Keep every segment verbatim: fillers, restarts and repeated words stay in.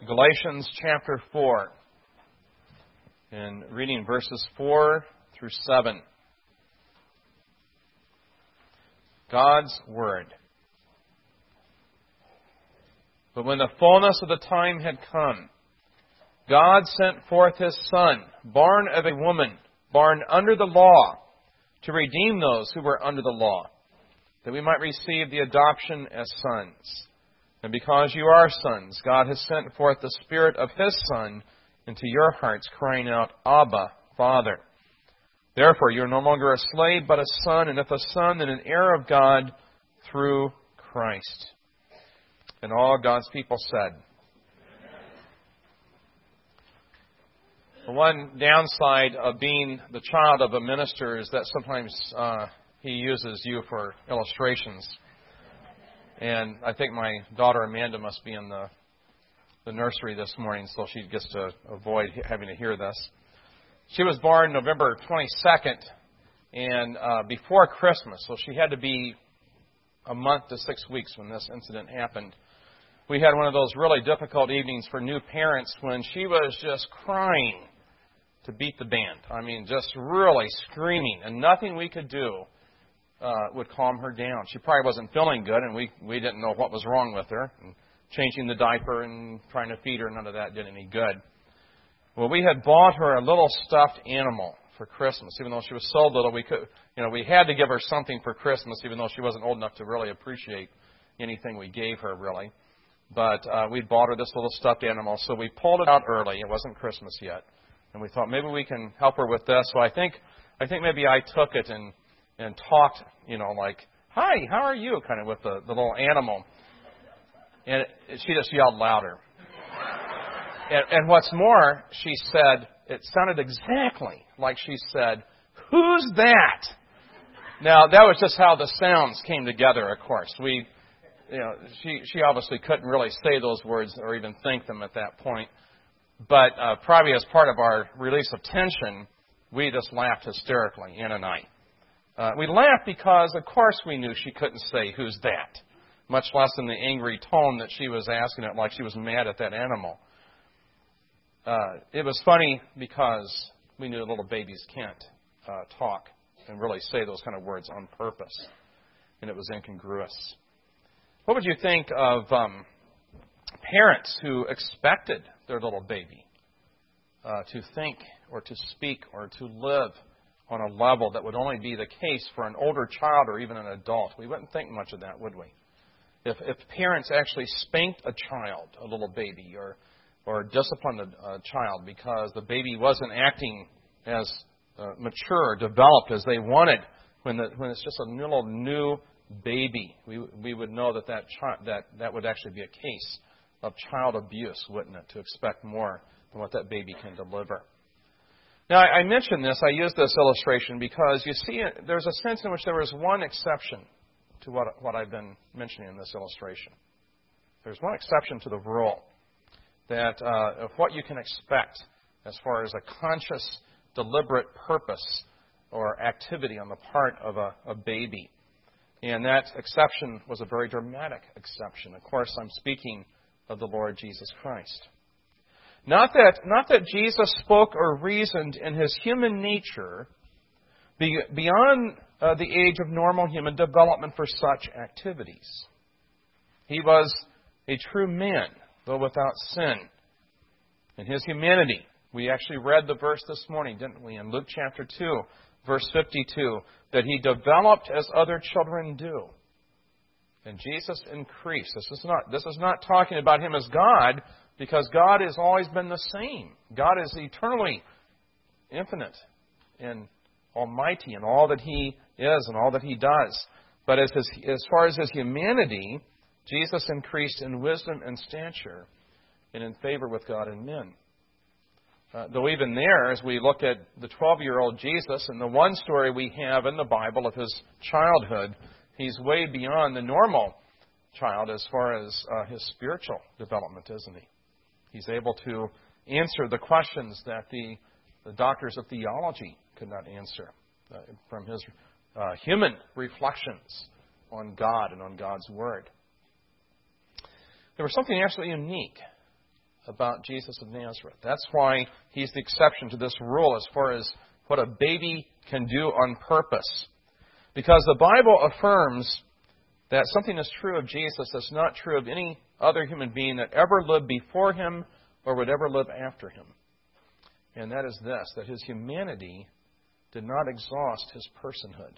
Galatians chapter four, and reading verses four through seven. God's Word. But when the fullness of the time had come, God sent forth His Son, born of a woman, born under the law, to redeem those who were under the law, that we might receive the adoption as sons. And because you are sons, God has sent forth the Spirit of His Son into your hearts, crying out, Abba, Father. Therefore, you are no longer a slave, but a son, and if a son, then an heir of God through Christ. And all God's people said. The one downside of being the child of a minister is that sometimes uh, he uses you for illustrations. And I think my daughter Amanda must be in the, the nursery this morning, so she gets to avoid having to hear this. She was born November twenty-second, and uh, before Christmas, so she had to be a month to six weeks when this incident happened. We had one of those really difficult evenings for new parents when she was just crying to beat the band. I mean, just really screaming, and nothing we could do Uh, would calm her down. She probably wasn't feeling good, and we, we didn't know what was wrong with her. And changing the diaper and trying to feed her, none of that did any good. Well, we had bought her a little stuffed animal for Christmas, even though she was so little. We could, you know, we had to give her something for Christmas, even though she wasn't old enough to really appreciate anything we gave her, really. But uh, we bought her this little stuffed animal, so we pulled it out early. It wasn't Christmas yet, and we thought maybe we can help her with this. So I think, I think maybe I took it and. and talked, you know, like, hi, how are you, kind of with the, the little animal. And it, she just yelled louder. and, and what's more, she said, it sounded exactly like she said, who's that? Now, that was just how the sounds came together, of course. We, you know, she, she obviously couldn't really say those words or even think them at that point. But uh, probably as part of our release of tension, we just laughed hysterically, Ann and I. Uh, we laughed because, of course, we knew she couldn't say, who's that? Much less in the angry tone that she was asking it, like she was mad at that animal. Uh, it was funny because we knew little babies can't uh, talk and really say those kind of words on purpose. And it was incongruous. What would you think of um, parents who expected their little baby uh, to think or to speak or to live on a level that would only be the case for an older child or even an adult? We wouldn't think much of that, would we? If, if parents actually spanked a child, a little baby, or or disciplined a, a child because the baby wasn't acting as uh, mature or developed as they wanted, when the, when it's just a little new baby, we we would know that that, chi- that that would actually be a case of child abuse, wouldn't it? To expect more than what that baby can deliver. Now, I mention this, I use this illustration because you see, there's a sense in which there is one exception to what, what I've been mentioning in this illustration. There's one exception to the rule, that uh, of what you can expect as far as a conscious, deliberate purpose or activity on the part of a, a baby. And that exception was a very dramatic exception. Of course, I'm speaking of the Lord Jesus Christ. Not that, not that Jesus spoke or reasoned in His human nature beyond uh, the age of normal human development for such activities. He was a true man, though without sin. In His humanity, we actually read the verse this morning, didn't we, in Luke chapter two, verse fifty-two, that He developed as other children do. And Jesus increased. This is not, this is not talking about Him as God, because God has always been the same. God is eternally infinite and almighty in all that He is and all that He does. But as, his, as far as His humanity, Jesus increased in wisdom and stature and in favor with God and men. Uh, though even there, as we look at the twelve-year-old Jesus and the one story we have in the Bible of His childhood, He's way beyond the normal child as far as uh, his spiritual development, isn't he? He's able to answer the questions that the, the doctors of theology could not answer uh, from his uh, human reflections on God and on God's Word. There was something absolutely unique about Jesus of Nazareth. That's why he's the exception to this rule as far as what a baby can do on purpose. Because the Bible affirms that something is true of Jesus that's not true of any other human being that ever lived before him or would ever live after him. And that is this, that his humanity did not exhaust his personhood.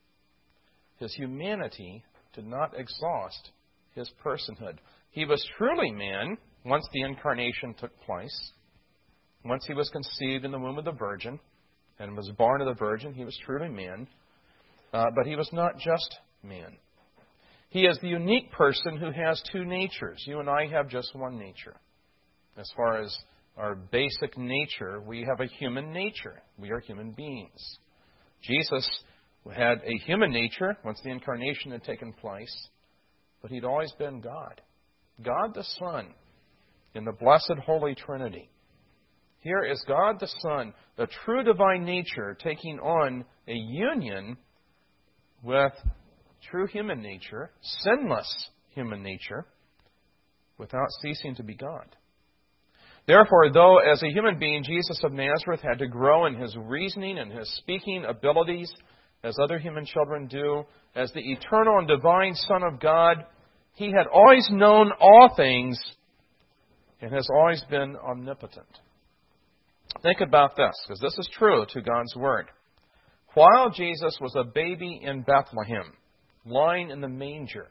His humanity did not exhaust his personhood. He was truly man once the incarnation took place. Once he was conceived in the womb of the Virgin and was born of the Virgin, he was truly man. Uh, but he was not just man. He is the unique person who has two natures. You and I have just one nature. As far as our basic nature, we have a human nature. We are human beings. Jesus had a human nature once the incarnation had taken place, but he'd always been God. God the Son in the blessed Holy Trinity. Here is God the Son, the true divine nature, taking on a union with true human nature, sinless human nature, without ceasing to be God. Therefore, though as a human being, Jesus of Nazareth had to grow in his reasoning and his speaking abilities, as other human children do, as the eternal and divine Son of God, he had always known all things and has always been omnipotent. Think about this, because this is true to God's Word. While Jesus was a baby in Bethlehem, lying in the manger,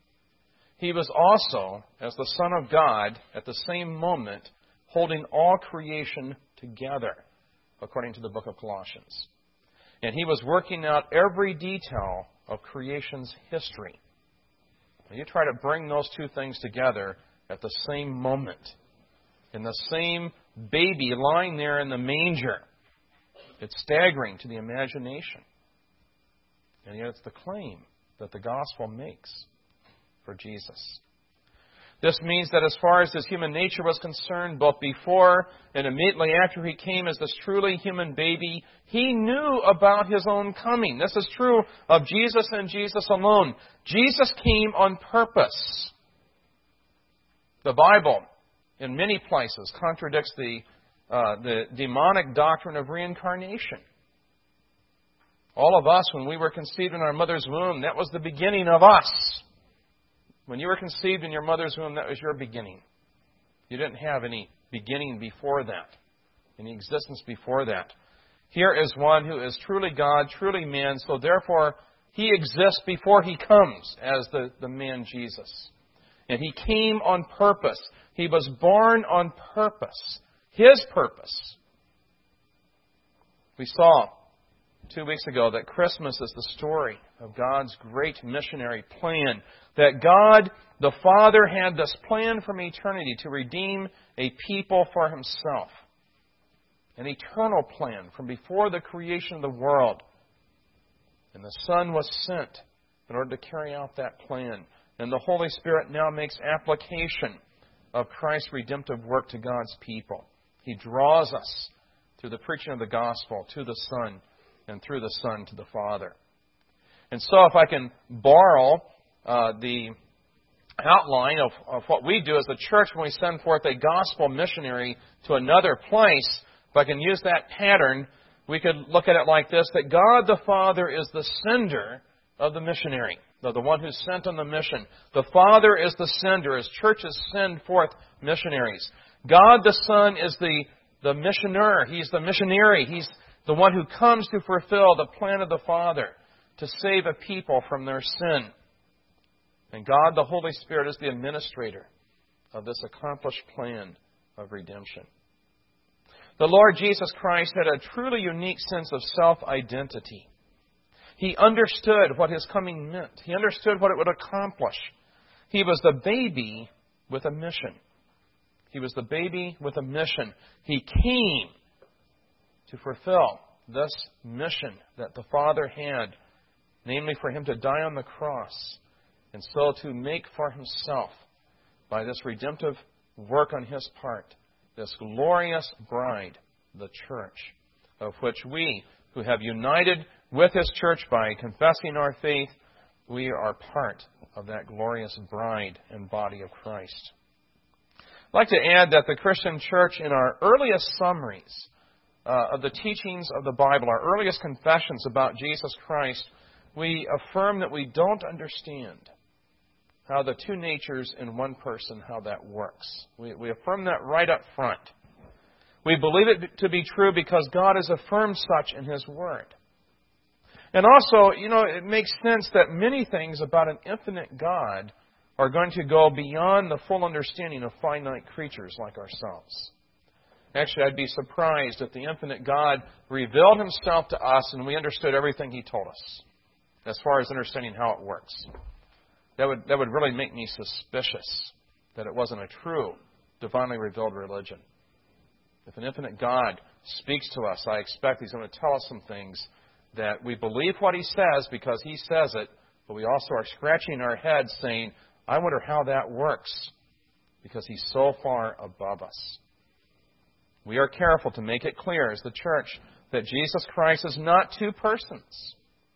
he was also, as the Son of God, at the same moment, holding all creation together, according to the book of Colossians. And he was working out every detail of creation's history. Now, you try to bring those two things together at the same moment, in the same baby lying there in the manger. It's staggering to the imagination. And yet it's the claim that the gospel makes for Jesus. This means that as far as his human nature was concerned, both before and immediately after he came as this truly human baby, he knew about his own coming. This is true of Jesus and Jesus alone. Jesus came on purpose. The Bible, in many places, contradicts the, uh, the demonic doctrine of reincarnation. All of us, when we were conceived in our mother's womb, that was the beginning of us. When you were conceived in your mother's womb, that was your beginning. You didn't have any beginning before that, any existence before that. Here is one who is truly God, truly man, so therefore he exists before he comes as the, the man Jesus. And he came on purpose. He was born on purpose. His purpose. We saw two weeks ago that Christmas is the story of God's great missionary plan. That God, the Father, had this plan from eternity to redeem a people for himself. An eternal plan from before the creation of the world. And the Son was sent in order to carry out that plan. And the Holy Spirit now makes application of Christ's redemptive work to God's people. He draws us through the preaching of the gospel to the Son, and through the Son to the Father. And so if I can borrow uh, the outline of, of what we do as a church when we send forth a gospel missionary to another place, if I can use that pattern, we could look at it like this, that God the Father is the sender of the missionary, the, the one who's sent on the mission. The Father is the sender as churches send forth missionaries. God the Son is the, the missioner. He's the missionary. He's the one who comes to fulfill the plan of the Father to save a people from their sin. And God, the Holy Spirit, is the administrator of this accomplished plan of redemption. The Lord Jesus Christ had a truly unique sense of self-identity. He understood what his coming meant. He understood what it would accomplish. He was the baby with a mission. He was the baby with a mission. He came to fulfill this mission that the Father had, namely for him to die on the cross, and so to make for himself, by this redemptive work on his part, this glorious bride, the church, of which we, who have united with his church by confessing our faith, we are part of that glorious bride and body of Christ. I'd like to add that the Christian church, in our earliest summaries uh, of the teachings of the Bible, our earliest confessions about Jesus Christ, we affirm that we don't understand how the two natures in one person, how that works. We, we affirm that right up front. We believe it to be true because God has affirmed such in His Word. And also, you know, it makes sense that many things about an infinite God are going to go beyond the full understanding of finite creatures like ourselves. Actually, I'd be surprised if the infinite God revealed Himself to us and we understood everything He told us as far as understanding how it works. That would, that would really make me suspicious that it wasn't a true, divinely revealed religion. If an infinite God speaks to us, I expect He's going to tell us some things that we believe what He says because He says it, but we also are scratching our heads saying, I wonder how that works, because He's so far above us. We are careful to make it clear as the church that Jesus Christ is not two persons.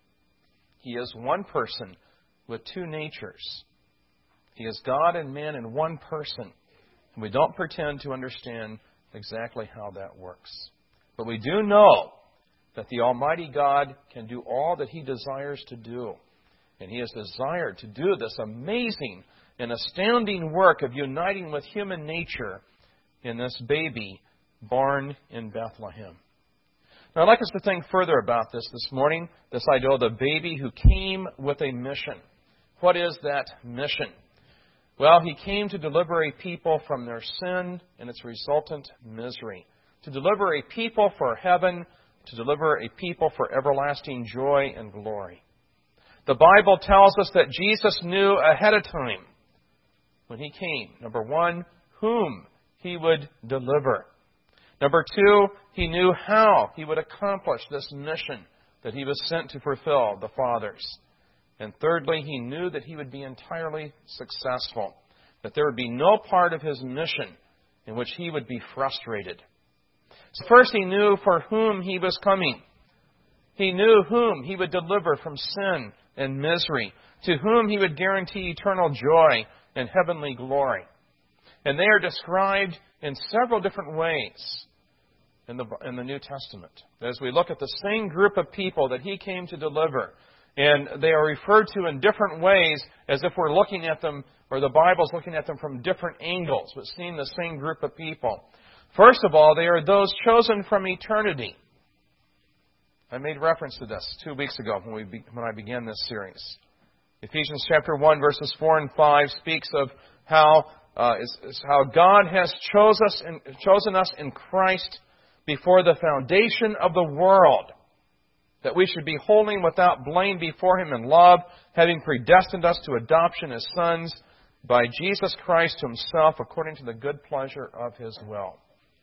He is one person with two natures. He is God and man in one person. And we don't pretend to understand exactly how that works. But we do know that the Almighty God can do all that He desires to do. And He has desired to do this amazing and astounding work of uniting with human nature in this baby born in Bethlehem. Now, I'd like us to think further about this this morning, this idea of the baby who came with a mission. What is that mission? Well, He came to deliver a people from their sin and its resultant misery, to deliver a people for heaven, to deliver a people for everlasting joy and glory. The Bible tells us that Jesus knew ahead of time when He came, number one, whom He would deliver. Number two, He knew how He would accomplish this mission that He was sent to fulfill, the Father's. And thirdly, He knew that He would be entirely successful, that there would be no part of His mission in which He would be frustrated. So first, He knew for whom He was coming. He knew whom He would deliver from sin and misery, to whom He would guarantee eternal joy and heavenly glory. And they are described in several different ways in the, in the New Testament. As we look at the same group of people that He came to deliver, and they are referred to in different ways as if we're looking at them, or the Bible's looking at them from different angles, but seeing the same group of people. First of all, they are those chosen from eternity. I made reference to this two weeks ago when, we be, when I began this series. Ephesians chapter one, verses four and five speaks of how, uh, is, is how God has chose us in, chosen us in Christ before the foundation of the world, that we should be holy and without blame before Him in love, having predestined us to adoption as sons by Jesus Christ to Himself, according to the good pleasure of His will.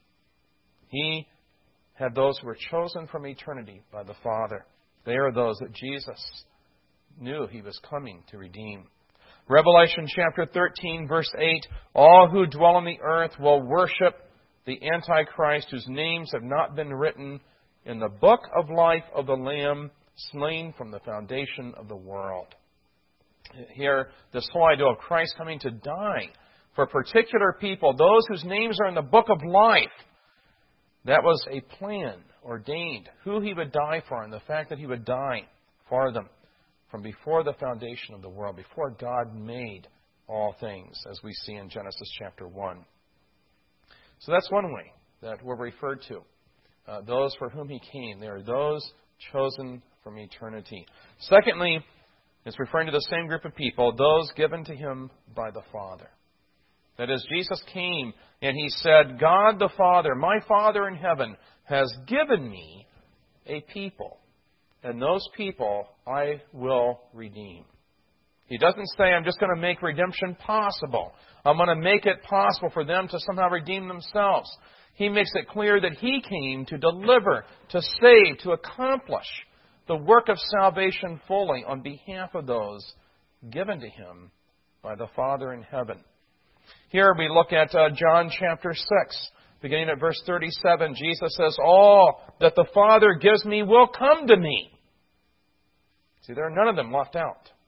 He had those who were chosen from eternity by the Father. They are those that Jesus knew He was coming to redeem. Revelation chapter thirteen, verse eight, all who dwell on the earth will worship the Antichrist, whose names have not been written in the book of life of the Lamb, slain from the foundation of the world. Here, this whole idea of Christ coming to die for particular people, those whose names are in the book of life, that was a plan ordained, who He would die for, and the fact that He would die for them from before the foundation of the world, before God made all things, as we see in Genesis chapter one. So that's one way that we're referred to. Uh, those for whom He came. They are those chosen from eternity. Secondly, it's referring to the same group of people, those given to Him by the Father. That is, Jesus came and He said, God the Father, my Father in heaven, has given me a people. And those people I will redeem. He doesn't say, I'm just going to make redemption possible. I'm going to make it possible for them to somehow redeem themselves. He makes it clear that He came to deliver, to save, to accomplish the work of salvation fully on behalf of those given to Him by the Father in heaven. Here we look at uh, John chapter six, beginning at verse thirty-seven. Jesus says, all that the Father gives me will come to me. See, there are none of them left out.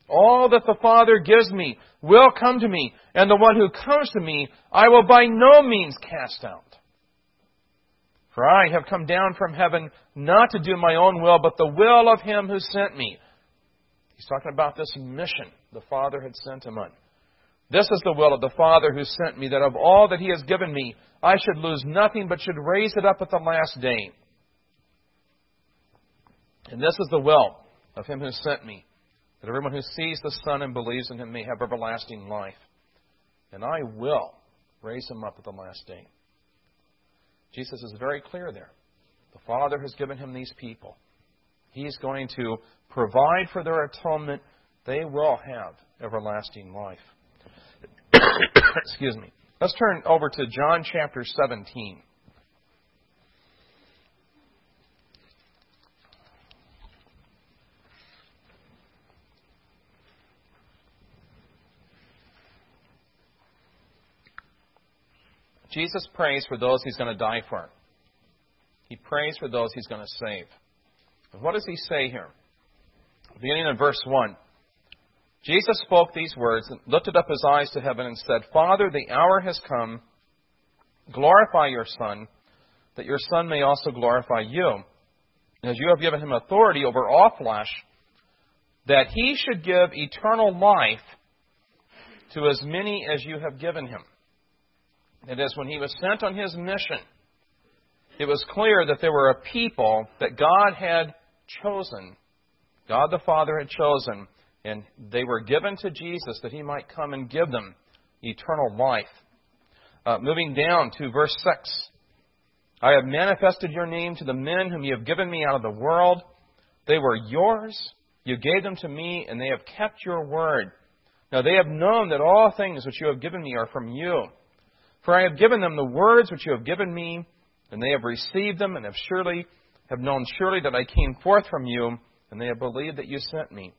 All that the Father gives me will come to me, and the one who comes to me I will by no means cast out. For I have come down from heaven not to do my own will, but the will of Him who sent me. He's talking about this mission the Father had sent Him on. This is the will of the Father who sent me, that of all that He has given me, I should lose nothing, but should raise it up at the last day. And this is the will of Him who sent me, that everyone who sees the Son and believes in Him may have everlasting life. And I will raise him up at the last day. Jesus is very clear there. The Father has given Him these people. He's going to provide for their atonement. They will have everlasting life. Excuse me. Let's turn over to John chapter seventeen. Jesus prays for those He's going to die for. He prays for those He's going to save. And what does He say here? Beginning in verse one. Jesus spoke these words and lifted up His eyes to heaven and said, Father, the hour has come. Glorify your Son, that your Son may also glorify you. As you have given Him authority over all flesh, that He should give eternal life to as many as you have given Him. It is when He was sent on His mission, it was clear that there were a people that God had chosen. God the Father had chosen, and they were given to Jesus that He might come and give them eternal life. Uh, moving down to verse six. I have manifested your name to the men whom you have given me out of the world. They were yours. You gave them to me, and they have kept your word. Now they have known that all things which you have given me are from you. For I have given them the words which you have given me, and they have received them, and have surely have known surely that I came forth from you, and they have believed that you sent me.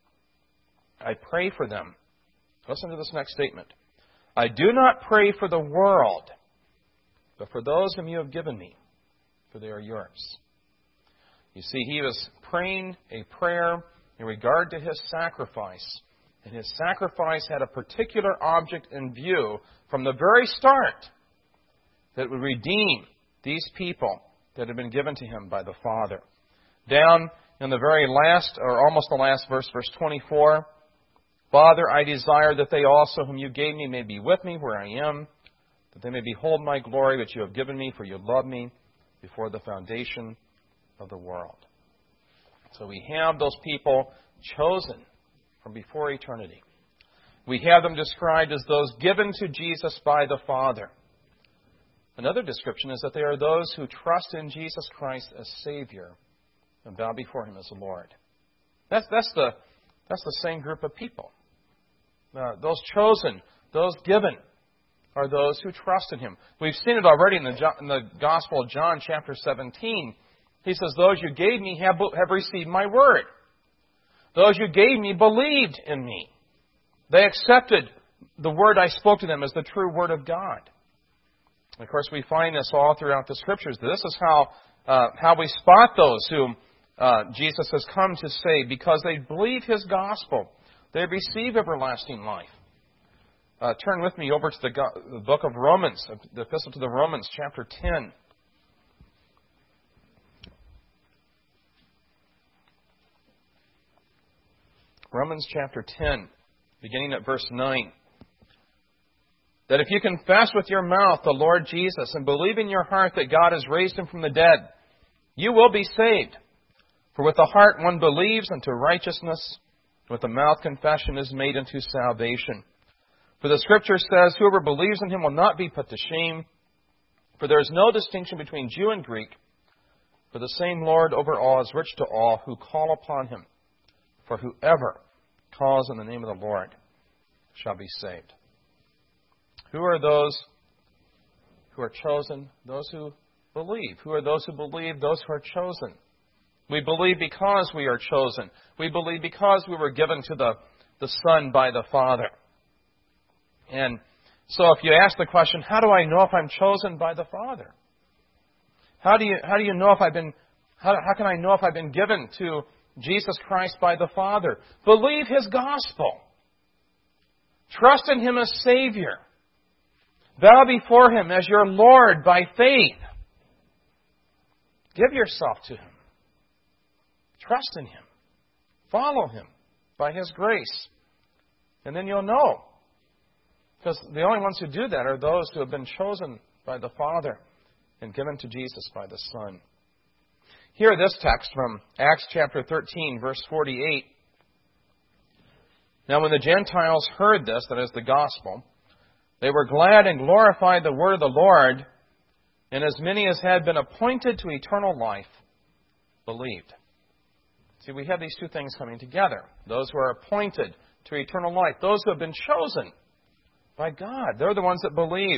I pray for them. Listen to this next statement. I do not pray for the world, but for those whom you have given me, for they are yours. You see, he was praying a prayer in regard to his sacrifice. And his sacrifice had a particular object in view from the very start, that would redeem these people that had been given to him by the Father. Down in the very last, or almost the last verse, verse twenty-four, Father, I desire that they also whom you gave me may be with me where I am, that they may behold my glory which you have given me, for you loved me before the foundation of the world. So we have those people chosen from before eternity. We have them described as those given to Jesus by the Father. Another description is that they are those who trust in Jesus Christ as Savior and bow before Him as Lord. That's, that's, the, that's the same group of people. Uh, those chosen, those given, are those who trust in Him. We've seen it already in the, in the Gospel of John, chapter seventeen. He says, those you gave me have, have received my word. Those you gave me believed in me. They accepted the word I spoke to them as the true word of God. Of course, we find this all throughout the Scriptures. This is how uh, how we spot those whom uh, Jesus has come to save, because they believe His gospel. They receive everlasting life. Uh, turn with me over to the, go- the book of Romans, the Epistle to the Romans, chapter ten. Romans chapter ten, beginning at verse nine. That if you confess with your mouth the Lord Jesus and believe in your heart that God has raised Him from the dead, you will be saved. For with the heart one believes unto righteousness, and with the mouth confession is made unto salvation. For the Scripture says, whoever believes in Him will not be put to shame. For there is no distinction between Jew and Greek, for the same Lord over all is rich to all who call upon Him. For whoever calls on the name of the Lord shall be saved. Who are those who are chosen? Those who believe. Who are those who believe? Those who are chosen. We believe because we are chosen. We believe because we were given to the, the Son by the Father. And so if you ask the question, how do I know if I'm chosen by the Father? How do you how do you know if I've been how, how can I know if I've been given to Jesus Christ by the Father. Believe His gospel. Trust in Him as Savior. Bow before Him as your Lord by faith. Give yourself to Him. Trust in Him. Follow Him by His grace. And then you'll know. Because the only ones who do that are those who have been chosen by the Father and given to Jesus by the Son. Hear this text from Acts chapter thirteen, verse forty-eight. Now when the Gentiles heard this, that is the gospel, they were glad and glorified the word of the Lord, and as many as had been appointed to eternal life believed. See, we have these two things coming together. Those who are appointed to eternal life. Those who have been chosen by God. They're the ones that believe.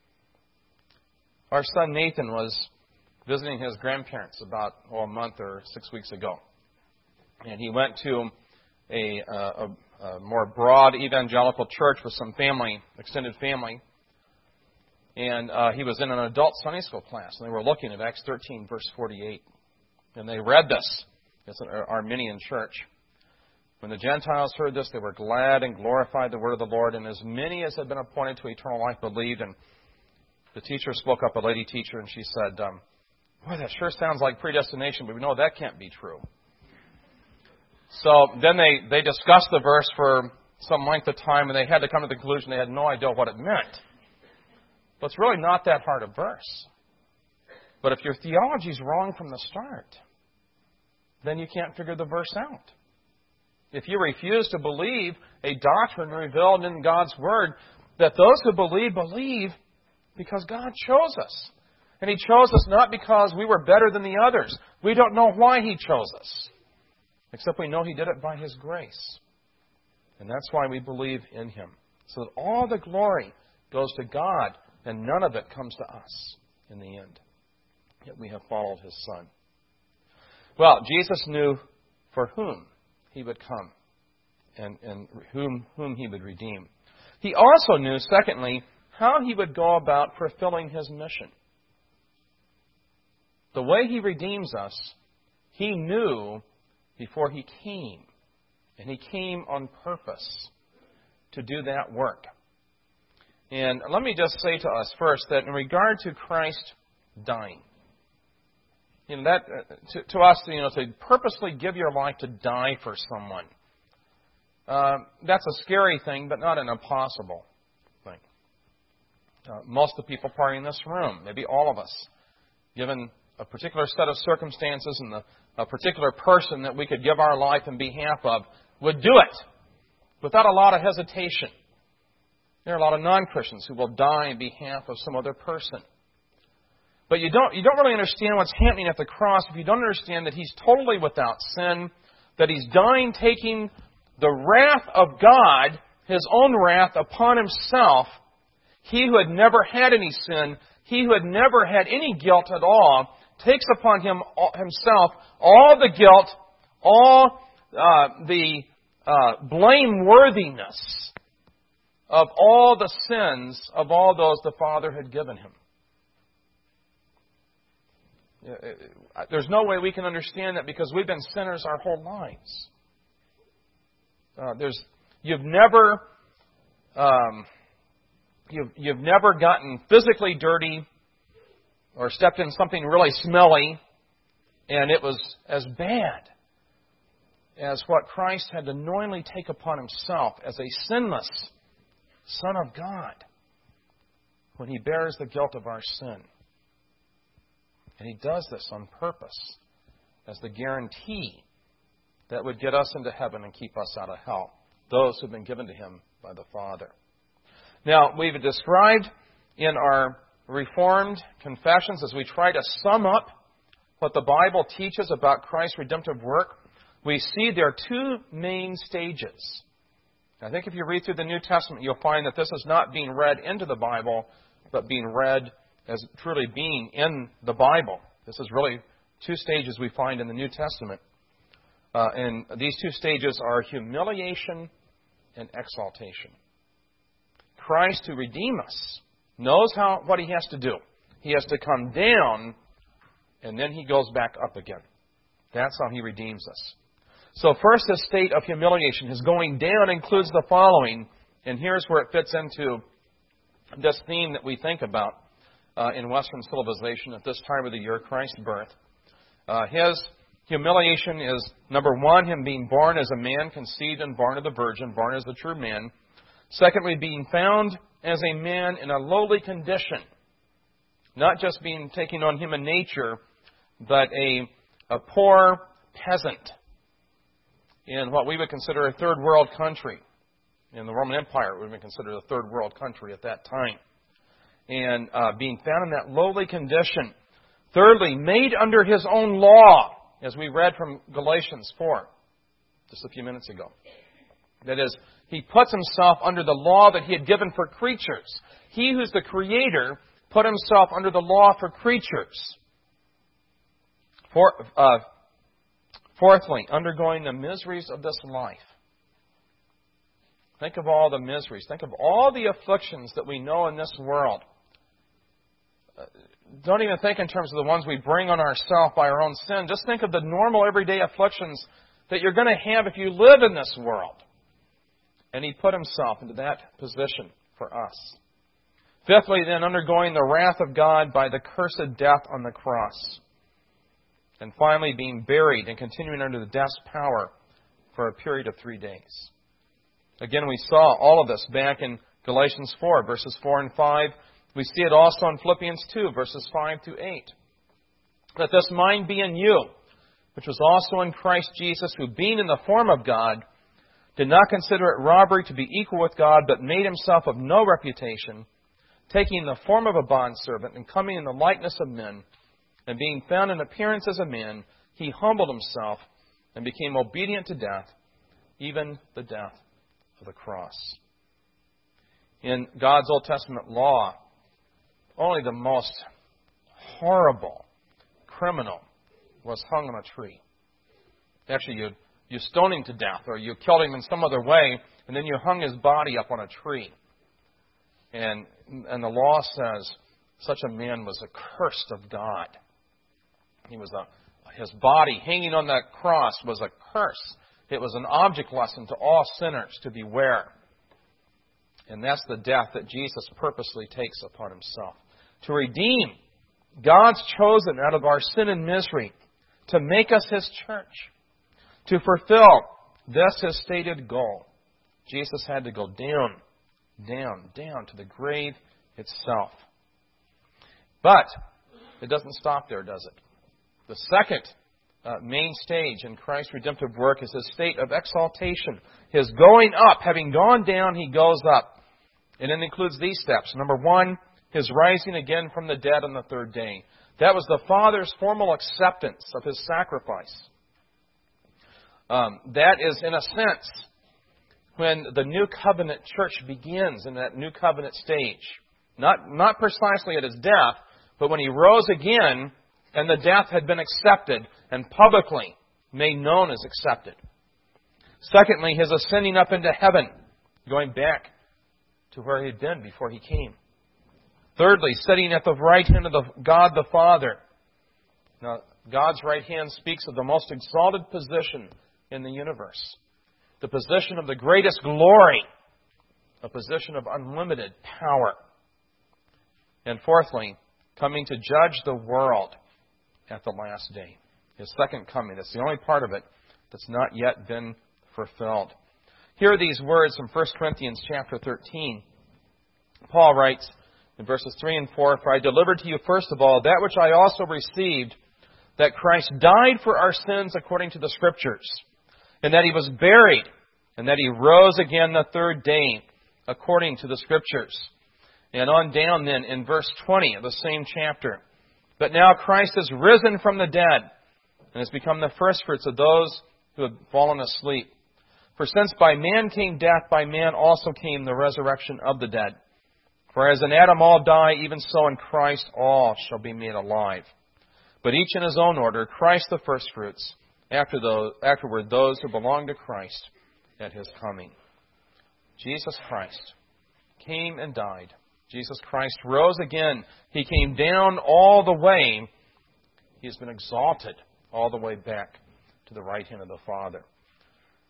Our son Nathan was visiting his grandparents about oh, a month or six weeks ago. And he went to a, a, a more broad evangelical church with some family, extended family. And uh, he was in an adult Sunday school class. And they were looking at Acts thirteen, verse forty-eight. And they read this. It's an Arminian church. When the Gentiles heard this, they were glad and glorified the word of the Lord. And as many as had been appointed to eternal life believed. And the teacher spoke up, a lady teacher, and she said, um, boy, that sure sounds like predestination, but we know that can't be true. So then they, they discussed the verse for some length of time, and they had to come to the conclusion they had no idea what it meant. But it's really not that hard a verse. But if your theology is wrong from the start, then you can't figure the verse out. If you refuse to believe a doctrine revealed in God's Word, that those who believe, believe because God chose us. And He chose us not because we were better than the others. We don't know why He chose us, except we know He did it by His grace. And that's why we believe in Him. So that all the glory goes to God, and none of it comes to us in the end. Yet we have followed His Son. Well, Jesus knew for whom He would come and, and whom, whom He would redeem. He also knew, secondly, how He would go about fulfilling His mission. The way He redeems us, He knew before He came. And He came on purpose to do that work. And let me just say to us first that in regard to Christ dying, you know, that uh, to, to us, you know, to purposely give your life to die for someone, uh, that's a scary thing, but not an impossible thing. Uh, most of the people probably in this room, maybe all of us, given a particular set of circumstances and the, a particular person that we could give our life in behalf of, would do it without a lot of hesitation. There are a lot of non-Christians who will die in behalf of some other person. But you don't, you don't really understand what's happening at the cross if you don't understand that He's totally without sin, that He's dying taking the wrath of God, His own wrath, upon Himself. He who had never had any sin, He who had never had any guilt at all, takes upon him Himself all the guilt, all uh, the uh, blameworthiness of all the sins of all those the Father had given Him. There's no way we can understand that because we've been sinners our whole lives. Uh, there's, you've never, um, you've, you've never gotten physically dirty or stepped in something really smelly, and it was as bad as what Christ had to knowingly take upon Himself as a sinless Son of God when He bears the guilt of our sin. And He does this on purpose as the guarantee that would get us into heaven and keep us out of hell, those who have been given to Him by the Father. Now, we've described in our Reformed confessions, as we try to sum up what the Bible teaches about Christ's redemptive work, we see there are two main stages. I think if you read through the New Testament, you'll find that this is not being read into the Bible, but being read as truly being in the Bible. This is really two stages we find in the New Testament. Uh, and these two stages are humiliation and exaltation. Christ, to redeem us, knows how what He has to do. He has to come down, and then He goes back up again. That's how He redeems us. So first, his state of humiliation, his going down, includes the following. And here's where it fits into this theme that we think about uh, in Western civilization at this time of the year, Christ's birth. Uh, his humiliation is, number one, him being born as a man, conceived and born of the Virgin, born as a true man. Secondly, being found as a man in a lowly condition. Not just being taking on human nature, but a, a poor peasant in what we would consider a third world country. In the Roman Empire, it would have been considered a third world country at that time. And uh, being found in that lowly condition. Thirdly, made under his own law, as we read from Galatians four just a few minutes ago. That is, he puts himself under the law that he had given for creatures. He who's the Creator put himself under the law for creatures. For, uh, fourthly, undergoing the miseries of this life. Think of all the miseries. Think of all the afflictions that we know in this world. Uh, don't even think in terms of the ones we bring on ourselves by our own sin. Just think of the normal everyday afflictions that you're going to have if you live in this world. And he put himself into that position for us. Fifthly, then, undergoing the wrath of God by the cursed death on the cross. And finally, being buried and continuing under the death's power for a period of three days. Again, we saw all of this back in Galatians four, verses four and five. We see it also in Philippians two, verses five to eight. Let this mind be in you, which was also in Christ Jesus, who being in the form of God, did not consider it robbery to be equal with God, but made himself of no reputation, taking the form of a bondservant and coming in the likeness of men, and being found in appearance as a man, he humbled himself and became obedient to death, even the death of the cross. In God's Old Testament law, only the most horrible criminal was hung on a tree. Actually, you you stoned him to death, or you killed him in some other way, and then you hung his body up on a tree. And and the law says such a man was accursed of God. He was a his body hanging on that cross was a curse. It was an object lesson to all sinners to beware. And that's the death that Jesus purposely takes upon himself. To redeem God's chosen out of our sin and misery. To make us his church. To fulfill this his stated goal. Jesus had to go down, down, down to the grave itself. But it doesn't stop there, does it? The second Uh, main stage in Christ's redemptive work is his state of exaltation. His going up. Having gone down, he goes up. And it includes these steps. Number one, his rising again from the dead on the third day. That was the Father's formal acceptance of his sacrifice. Um, that is, in a sense, when the new covenant church begins in that new covenant stage. Not, not precisely at his death, but when he rose again and the death had been accepted and publicly made known as accepted. Secondly, his ascending up into heaven, going back to where he had been before he came. Thirdly, sitting at the right hand of the God the Father. Now, God's right hand speaks of the most exalted position in the universe. The position of the greatest glory. A position of unlimited power. And fourthly, coming to judge the world at the last day. His second coming. That's the only part of it that's not yet been fulfilled. Here are these words from First Corinthians chapter thirteen. Paul writes in verses three and four, "For I delivered to you first of all that which I also received, that Christ died for our sins according to the Scriptures, and that he was buried, and that he rose again the third day according to the Scriptures." And on down then in verse twenty of the same chapter. "But now Christ is risen from the dead, and has become the firstfruits of those who have fallen asleep. For since by man came death, by man also came the resurrection of the dead. For as in Adam all die, even so in Christ all shall be made alive. But each in his own order, Christ the firstfruits, after those, afterward those who belong to Christ at his coming." Jesus Christ came and died. Jesus Christ rose again. He came down all the way. He has been exalted all the way back to the right hand of the Father.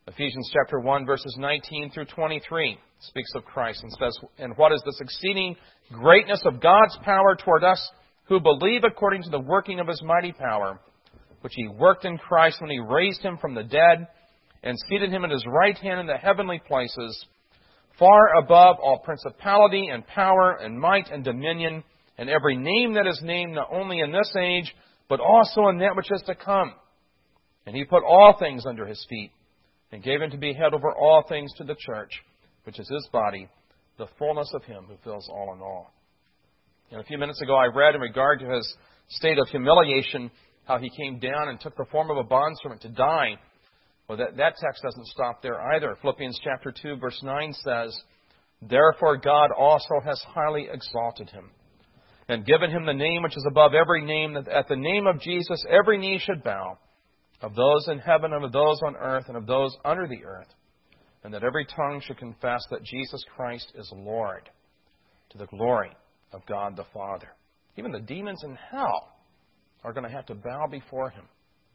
Ephesians chapter one, verses nineteen through twenty-three speaks of Christ and says, "And what is this exceeding greatness of God's power toward us who believe according to the working of His mighty power, which He worked in Christ when He raised Him from the dead and seated Him at His right hand in the heavenly places, far above all principality and power and might and dominion, and every name that is named, not only in this age, but also in that which is to come. And He put all things under His feet, and gave Him to be head over all things to the church, which is His body, the fullness of Him who fills all in all." And a few minutes ago I read in regard to His state of humiliation, how He came down and took the form of a bondservant to die. Well, that, that text doesn't stop there either. Philippians chapter two, verse nine says, "Therefore God also has highly exalted Him, and given Him the name which is above every name, that at the name of Jesus every knee should bow, of those in heaven and of those on earth and of those under the earth, and that every tongue should confess that Jesus Christ is Lord, to the glory of God the Father." Even the demons in hell are going to have to bow before Him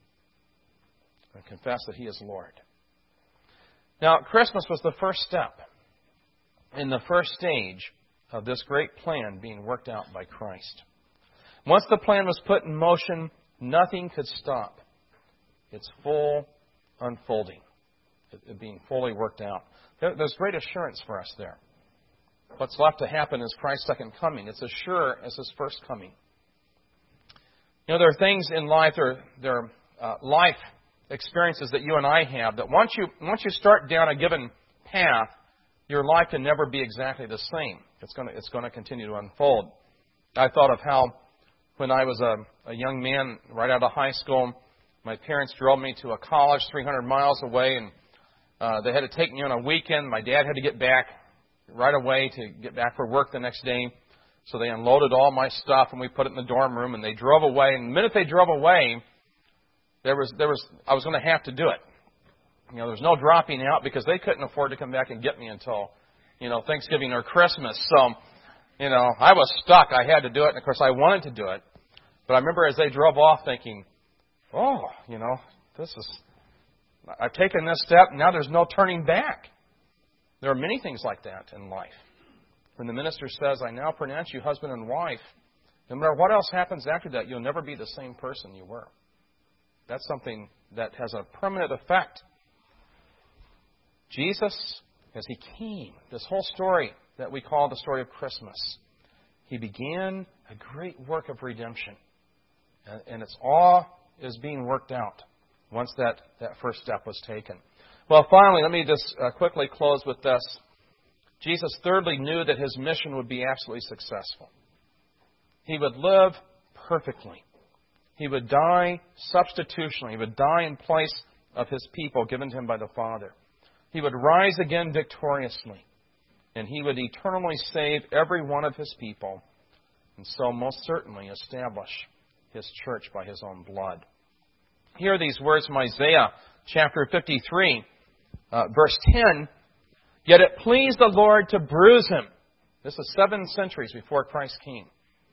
and confess that He is Lord. Now, Christmas was the first step in the first stage of this great plan being worked out by Christ. Once the plan was put in motion, nothing could stop its full unfolding, it being fully worked out. There, there's great assurance for us there. What's left to happen is Christ's second coming. It's as sure as His first coming. You know, there are things in life, there, there are uh, life experiences that you and I have that once you once you start down a given path, your life can never be exactly the same. It's going to it's going to continue to unfold. I thought of how when I was a, a young man right out of high school, my parents drove me to a college three hundred miles away, and uh, they had to take me on a weekend. My dad had to get back right away to get back for work the next day. So they unloaded all my stuff, and we put it in the dorm room, and they drove away. And the minute they drove away, there was there was I was going to have to do it. You know, there was no dropping out because they couldn't afford to come back and get me until, you know, Thanksgiving or Christmas. So, you know, I was stuck. I had to do it, and of course I wanted to do it. But I remember as they drove off thinking, oh, you know, this is, I've taken this step, now there's no turning back. There are many things like that in life. When the minister says, "I now pronounce you husband and wife," no matter what else happens after that, you'll never be the same person you were. That's something that has a permanent effect. Jesus, as He came, this whole story that we call the story of Christmas, He began a great work of redemption. And it's all is being worked out once that, that first step was taken. Well, finally, let me just uh, quickly close with this. Jesus, thirdly, knew that His mission would be absolutely successful. He would live perfectly. He would die substitutionally. He would die in place of His people given to Him by the Father. He would rise again victoriously. And He would eternally save every one of His people, and so most certainly establish His church by His own blood. Hear these words from Isaiah chapter fifty-three, uh, verse ten. "Yet it pleased the Lord to bruise Him." This is seven centuries before Christ came.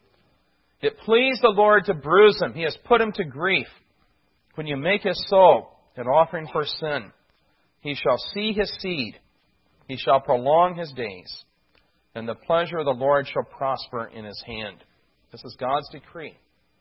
"It pleased the Lord to bruise Him. He has put Him to grief. When you make His soul an offering for sin, He shall see His seed. He shall prolong His days, and the pleasure of the Lord shall prosper in His hand." This is God's decree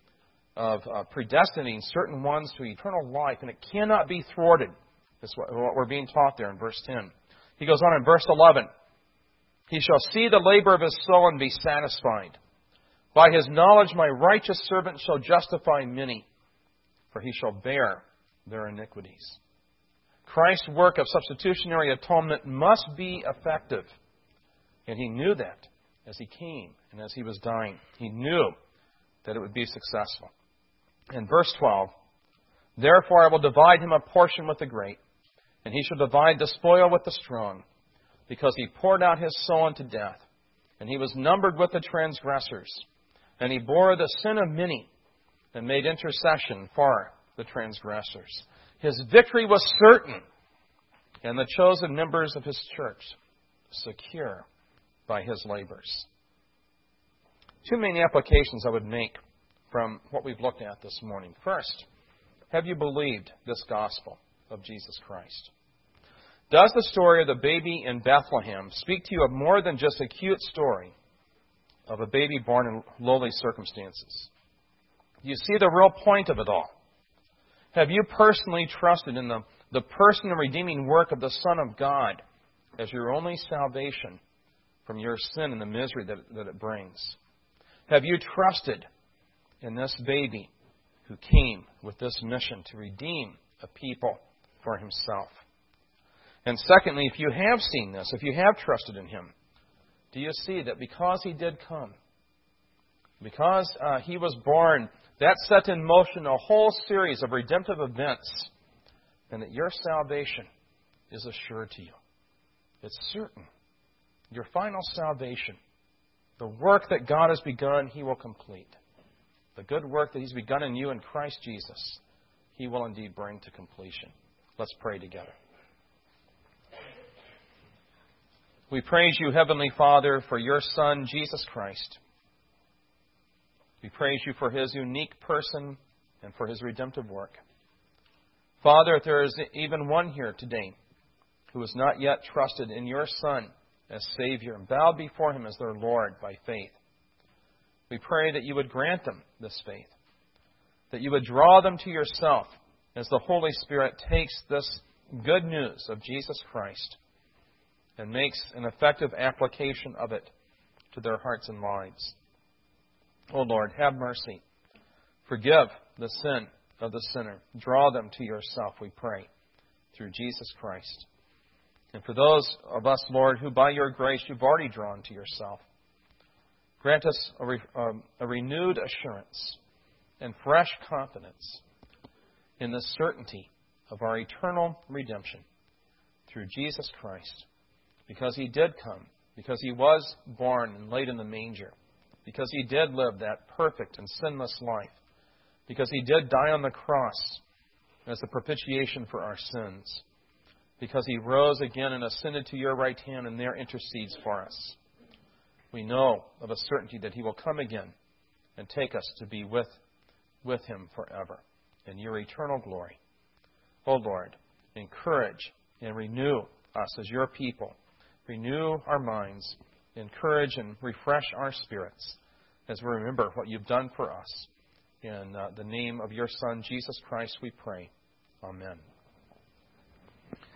of uh, predestining certain ones to eternal life, and it cannot be thwarted. That's what, what we're being taught there in verse ten. He goes on in verse eleven. "He shall see the labor of His soul and be satisfied. By His knowledge my righteous servant shall justify many, for He shall bear their iniquities." Christ's work of substitutionary atonement must be effective. And He knew that as He came and as He was dying. He knew that it would be successful. In verse twelve, "Therefore I will divide him a portion with the great, and he shall divide the spoil with the strong, because he poured out his soul unto death, and he was numbered with the transgressors, and he bore the sin of many, and made intercession for the transgressors." His victory was certain, and the chosen members of His church secure by His labors. Two main applications I would make from what we've looked at this morning. First, have you believed this gospel of Jesus Christ? Does the story of the baby in Bethlehem speak to you of more than just a cute story of a baby born in lowly circumstances? Do you see the real point of it all? Have you personally trusted in the, the person and redeeming work of the Son of God as your only salvation from your sin and the misery that, that it brings? Have you trusted in this baby who came with this mission to redeem a people for himself? And secondly, if you have seen this, if you have trusted in him, do you see that because he did come, because uh, he was born, that set in motion a whole series of redemptive events, and that your salvation is assured to you? It's certain. Your final salvation, the work that God has begun, he will complete. The good work that he's begun in you in Christ Jesus, he will indeed bring to completion. Let's pray together. We praise you, Heavenly Father, for your Son, Jesus Christ. We praise you for his unique person and for his redemptive work. Father, if there is even one here today who has not yet trusted in your Son as Savior and bowed before him as their Lord by faith, we pray that you would grant them this faith, that you would draw them to yourself as the Holy Spirit takes this good news of Jesus Christ and makes an effective application of it to their hearts and lives. O Lord, have mercy. Forgive the sin of the sinner. Draw them to yourself, we pray, through Jesus Christ. And for those of us, Lord, who by your grace you've already drawn to yourself, grant us a, re, um, a renewed assurance and fresh confidence in the certainty of our eternal redemption through Jesus Christ, because he did come, because he was born and laid in the manger, because he did live that perfect and sinless life, because he did die on the cross as the propitiation for our sins, because he rose again and ascended to your right hand and there intercedes for us. We know of a certainty that he will come again and take us to be with, with him forever in your eternal glory. O Lord, encourage and renew us as your people. Renew our minds, encourage and refresh our spirits as we remember what you've done for us. In uh, the name of your Son, Jesus Christ, we pray. Amen.